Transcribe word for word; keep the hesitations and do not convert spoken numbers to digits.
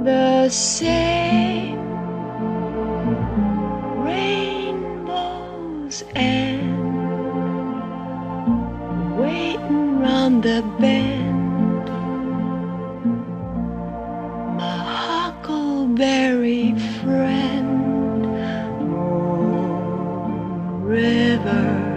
the same rainbows and waiting round the bend, my huckleberry friend, Moon River.